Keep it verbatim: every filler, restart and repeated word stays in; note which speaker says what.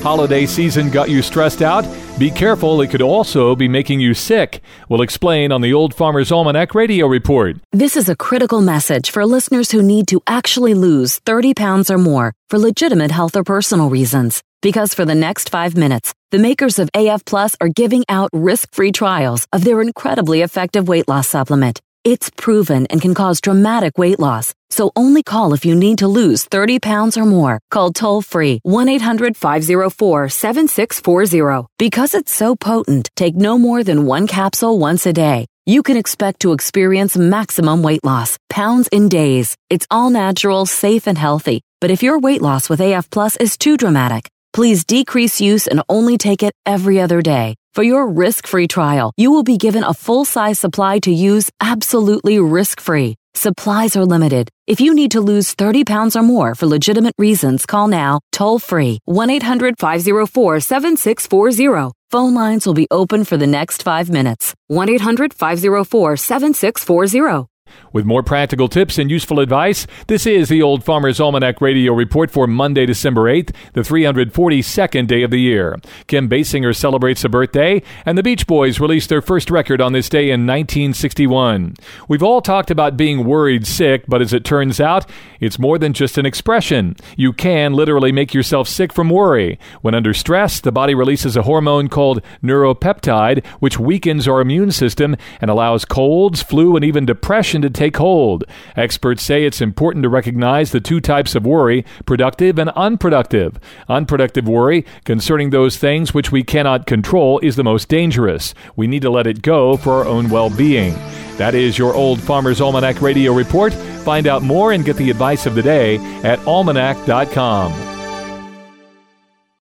Speaker 1: holiday season got you stressed out? Be careful, it could also be making you sick. We'll explain on the Old Farmer's Almanac Radio Report.
Speaker 2: This is a critical message for listeners who need to actually lose thirty pounds or more for legitimate health or personal reasons. Because for the next five minutes, the makers of A F Plus are giving out risk-free trials of their incredibly effective weight loss supplement. It's proven and can cause dramatic weight loss. So only call if you need to lose thirty pounds or more. Call toll-free one eight hundred five oh four seven six four zero. Because it's so potent, take no more than one capsule once a day. You can expect to experience maximum weight loss, pounds in days. It's all natural, safe, and healthy. But if your weight loss with A F Plus is too dramatic, please decrease use and only take it every other day. For your risk-free trial, you will be given a full-size supply to use absolutely risk-free. Supplies are limited. If you need to lose thirty pounds or more for legitimate reasons, call now, toll-free, one eight hundred five oh four seven six four zero. Phone lines will be open for the next five minutes. one eight hundred five oh four seven six four zero.
Speaker 1: With more practical tips and useful advice, this is the Old Farmer's Almanac Radio Report for Monday, December eighth, the three hundred forty-second day of the year. Kim Basinger celebrates a birthday, and the Beach Boys released their first record on this day in nineteen sixty-one. We've all talked about being worried sick, but as it turns out, it's more than just an expression. You can literally make yourself sick from worry. When under stress, the body releases a hormone called neuropeptide, which weakens our immune system and allows colds, flu, and even depression to take hold. Experts say it's important to recognize the two types of worry, productive and unproductive. Unproductive worry concerning those things which we cannot control is the most dangerous. We need to let it go for our own well-being. That is your Old Farmer's Almanac Radio Report. Find out more and get the advice of the day at almanac dot com.